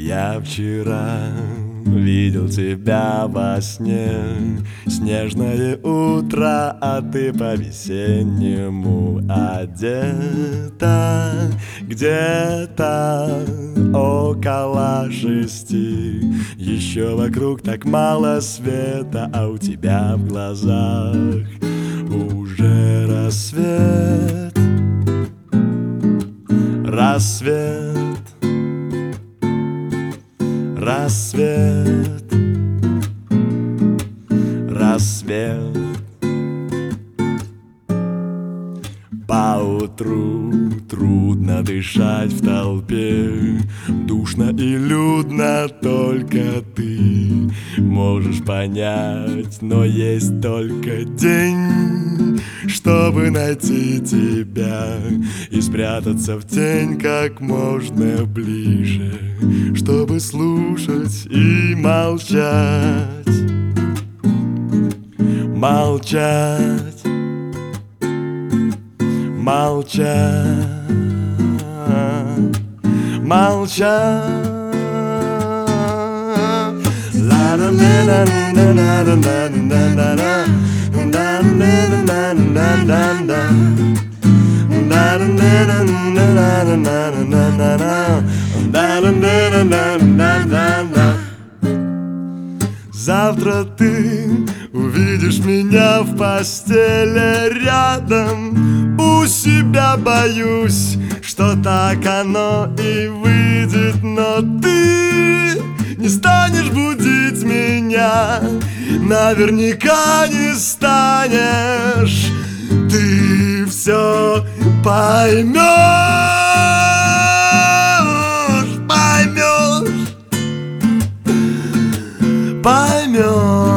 Я вчера видел тебя во сне. Снежное утро, а ты по-весеннему одета. Где-то около 6. Еще вокруг так мало света, а у тебя в глазах уже рассвет. Рассвет, рассвет, рассвет. Поутру трудно дышать в толпе, душно и людно, только ты можешь понять. Но есть только день, чтобы найти тебя и спрятаться в тень как можно ближе, чтобы слушать и молчать. Молчать, молчать, молчать. Завтра ты увидишь меня в постели рядом у себя. Боюсь, что так оно и выйдет, но ты не станешь будить меня, наверняка не станешь. Ты все поймешь, поймешь, поймешь.